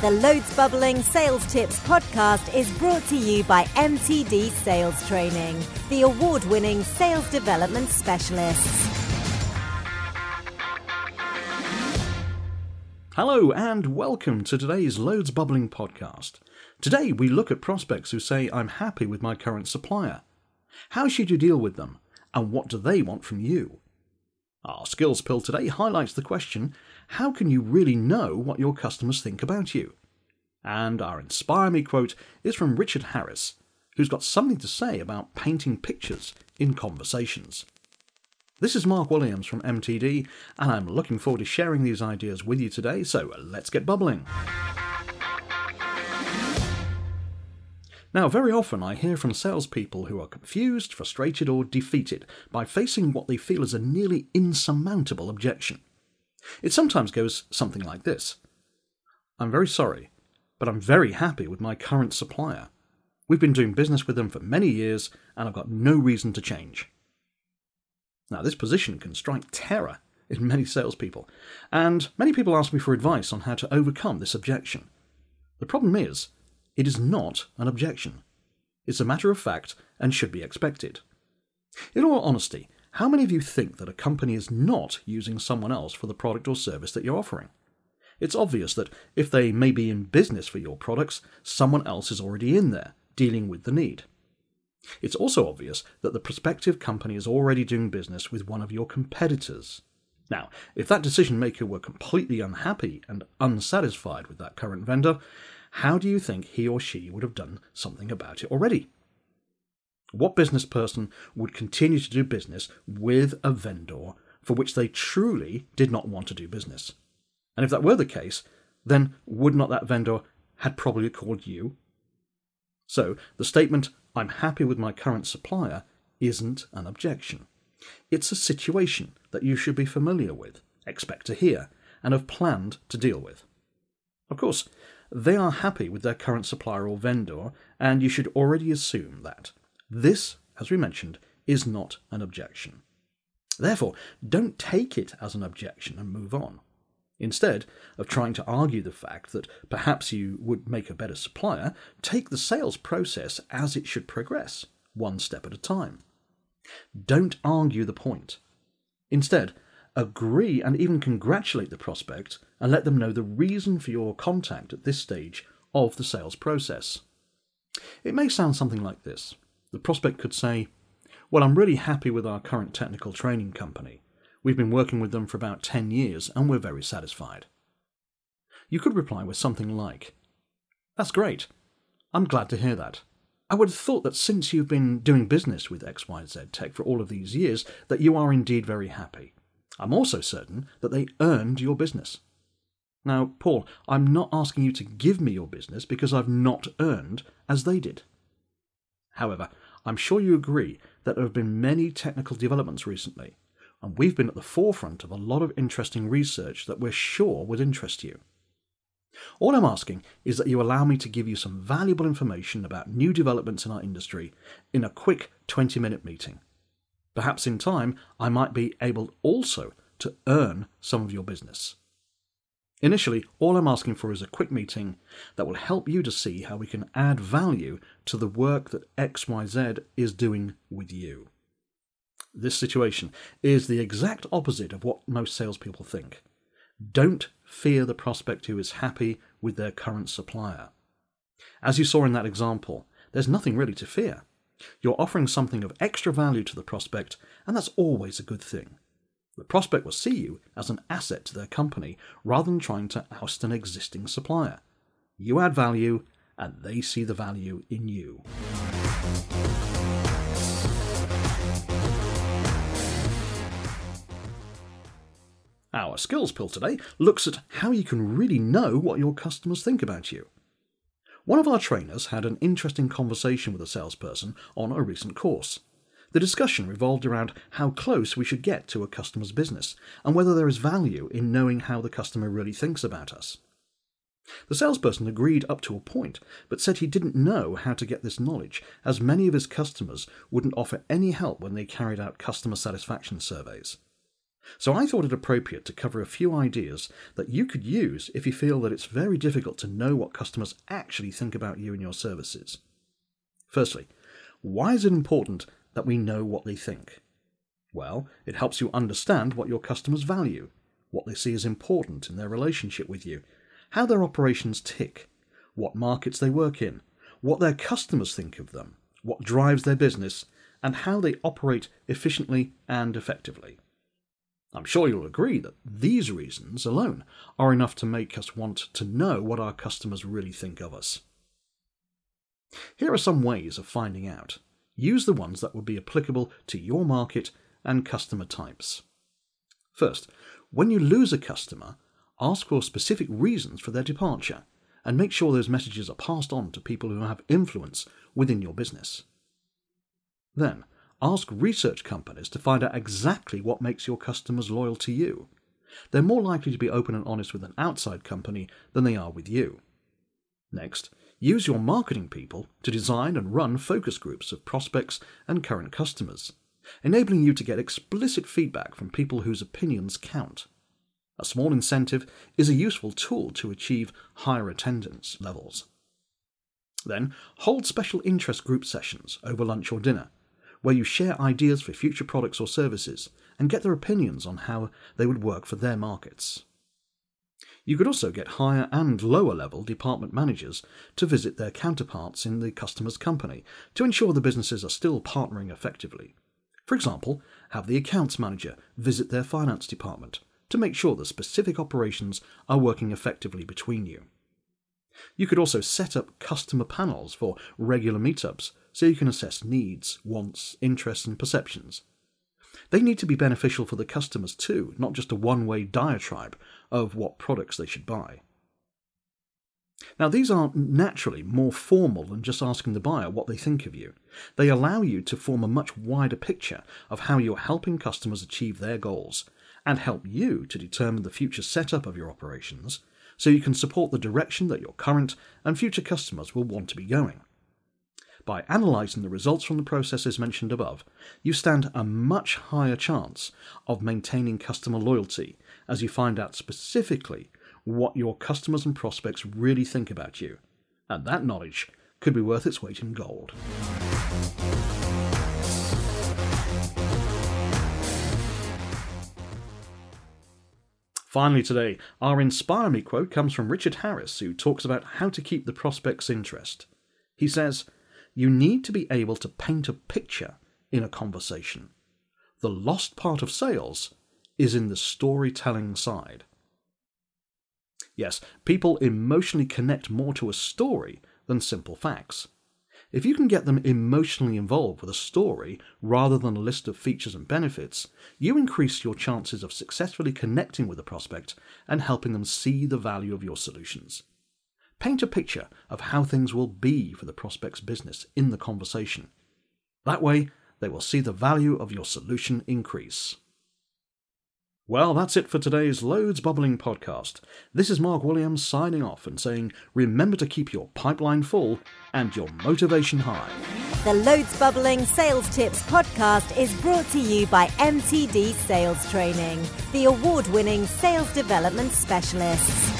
The Loads Bubbling Sales Tips podcast is brought to you by MTD Sales Training, the award-winning sales development specialists. Hello and welcome to today's Loads Bubbling podcast. Today we look at prospects who say, I'm happy with my current supplier. How should you deal with them, and what do they want from you? Our skills pill today highlights the question, how can you really know what your customers think about you? And our Inspire Me quote is from Richard Harris, who's got something to say about painting pictures in conversations. This is Mark Williams from MTD, and I'm looking forward to sharing these ideas with you today, so let's get bubbling. Now, very often I hear from salespeople who are confused, frustrated, or defeated by facing what they feel is a nearly insurmountable objection. It sometimes goes something like this. I'm very sorry, but I'm very happy with my current supplier. We've been doing business with them for many years, and I've got no reason to change. Now, this position can strike terror in many salespeople, and many people ask me for advice on how to overcome this objection. The problem is, it is not an objection. It's a matter of fact and should be expected. In all honesty, how many of you think that a company is not using someone else for the product or service that you're offering? It's obvious that if they may be in business for your products, someone else is already in there, dealing with the need. It's also obvious that the prospective company is already doing business with one of your competitors. Now, if that decision maker were completely unhappy and unsatisfied with that current vendor, how do you think he or she would have done something about it already? What business person would continue to do business with a vendor for which they truly did not want to do business? And if that were the case, then would not that vendor had probably called you? So the statement, I'm happy with my current supplier, isn't an objection. It's a situation that you should be familiar with, expect to hear, and have planned to deal with. Of course, they are happy with their current supplier or vendor, and you should already assume that. This, as we mentioned, is not an objection. Therefore, don't take it as an objection and move on. Instead of trying to argue the fact that perhaps you would make a better supplier, take the sales process as it should progress, one step at a time. Don't argue the point. Instead, agree and even congratulate the prospect and let them know the reason for your contact at this stage of the sales process. It may sound something like this. The prospect could say, well, I'm really happy with our current technical training company. We've been working with them for about 10 years and we're very satisfied. You could reply with something like, that's great. I'm glad to hear that. I would have thought that since you've been doing business with XYZ Tech for all of these years, that you are indeed very happy. I'm also certain that they earned your business. Now, Paul, I'm not asking you to give me your business because I've not earned as they did. However, I'm sure you agree that there have been many technical developments recently, and we've been at the forefront of a lot of interesting research that we're sure would interest you. All I'm asking is that you allow me to give you some valuable information about new developments in our industry in a quick 20-minute meeting. Perhaps in time, I might be able also to earn some of your business. Initially, all I'm asking for is a quick meeting that will help you to see how we can add value to the work that XYZ is doing with you. This situation is the exact opposite of what most salespeople think. Don't fear the prospect who is happy with their current supplier. As you saw in that example, there's nothing really to fear. You're offering something of extra value to the prospect, and that's always a good thing. The prospect will see you as an asset to their company rather than trying to oust an existing supplier. You add value, and they see the value in you. Our skills pill today looks at how you can really know what your customers think about you. One of our trainers had an interesting conversation with a salesperson on a recent course. The discussion revolved around how close we should get to a customer's business and whether there is value in knowing how the customer really thinks about us. The salesperson agreed up to a point, but said he didn't know how to get this knowledge, as many of his customers wouldn't offer any help when they carried out customer satisfaction surveys. So I thought it appropriate to cover a few ideas that you could use if you feel that it's very difficult to know what customers actually think about you and your services. Firstly, why is it important that we know what they think? Well, it helps you understand what your customers value, what they see as important in their relationship with you, how their operations tick, what markets they work in, what their customers think of them, what drives their business, and how they operate efficiently and effectively. I'm sure you'll agree that these reasons alone are enough to make us want to know what our customers really think of us. Here are some ways of finding out. Use the ones that would be applicable to your market and customer types. First, when you lose a customer, ask for specific reasons for their departure, and make sure those messages are passed on to people who have influence within your business. Then, ask research companies to find out exactly what makes your customers loyal to you. They're more likely to be open and honest with an outside company than they are with you. Next, use your marketing people to design and run focus groups of prospects and current customers, enabling you to get explicit feedback from people whose opinions count. A small incentive is a useful tool to achieve higher attendance levels. Then, hold special interest group sessions over lunch or dinner, where you share ideas for future products or services and get their opinions on how they would work for their markets. You could also get higher and lower level department managers to visit their counterparts in the customer's company to ensure the businesses are still partnering effectively. For example, have the accounts manager visit their finance department to make sure the specific operations are working effectively between you. You could also set up customer panels for regular meetups so you can assess needs, wants, interests and perceptions. They need to be beneficial for the customers too, not just a one-way diatribe of what products they should buy. Now, these are naturally more formal than just asking the buyer what they think of you. They allow you to form a much wider picture of how you're helping customers achieve their goals and help you to determine the future setup of your operations so you can support the direction that your current and future customers will want to be going. By analysing the results from the processes mentioned above, you stand a much higher chance of maintaining customer loyalty as you find out specifically what your customers and prospects really think about you, and that knowledge could be worth its weight in gold. Finally today, our Inspire Me quote comes from Richard Harris, who talks about how to keep the prospect's interest. He says, "You need to be able to paint a picture in a conversation. The lost part of sales is in the storytelling side." Yes, people emotionally connect more to a story than simple facts. If you can get them emotionally involved with a story rather than a list of features and benefits, you increase your chances of successfully connecting with the prospect and helping them see the value of your solutions. Paint a picture of how things will be for the prospect's business in the conversation. That way, they will see the value of your solution increase. Well, that's it for today's Loads Bubbling podcast. This is Mark Williams signing off and saying, remember to keep your pipeline full and your motivation high. The Loads Bubbling Sales Tips podcast is brought to you by MTD Sales Training, the award-winning sales development specialists.